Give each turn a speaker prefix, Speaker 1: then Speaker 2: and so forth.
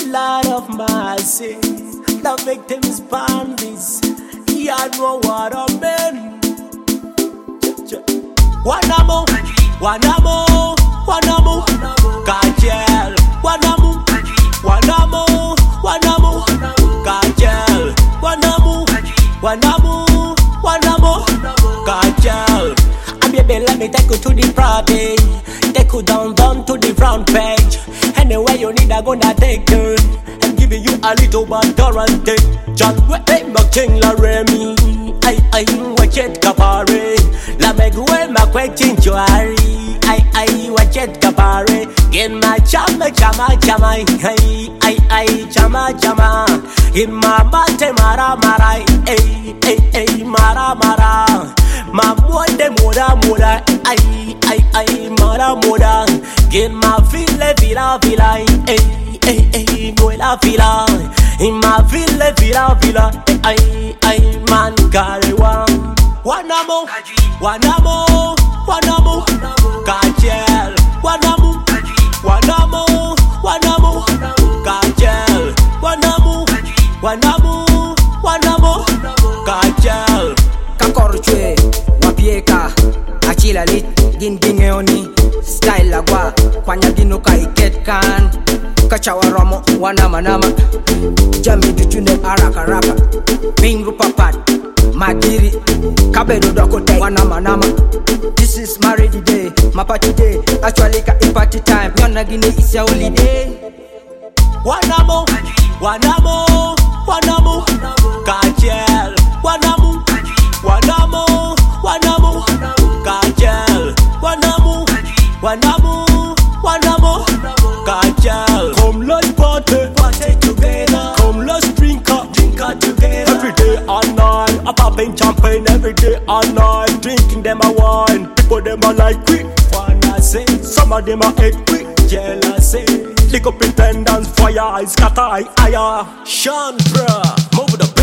Speaker 1: Lord of mercy, the victims bandits. You know what I mean. Wanamo, Wanamo, Wanamo, Kajel, Wanamo, Wanamo, Wanamo, Kajel, Wanamo, Wanamo, Wanamo, Kajel. Baby, let me take you to the party. Take you down to the front page. Anywhere you need, I'm gonna take you. I'm giving you a little bit guarantee. John, my king, la Remy. I watch it, Capare. La Megwe, my question, Joari. I watch it, Capare. Get my chama, chama. Chama. In my mate, mara. Mara. Ma mwande moda, ay, moda. Get my villa, no la villa. In my villa, ay, man, carry one. Wanamo, Kajel, Wanamo, Kajel, Wanamo, Kajel.
Speaker 2: Kakorchwe, wapieka, achila lit, gingeoni, style lagwa, kwanya dino ka iket kan, kachawaromo, wanama, jami duchune araka, pingu papat, madiri, kabedo dokote, wanama. This is my ready day, my party day, actually ka party time, yona gini is your holiday.
Speaker 1: Wanamo, Kajel, Wanamo, Kajel, Wanamo, Kajel. Come let's party together. Come let's drink up together. Every day and night, I'm popping champagne every day and night, drinking them a wine. People them a like quick, wanna say. Some of them a hate quick, jealousy. Lick up pretenders, fire, scatter, aya. Sean, bruh, move the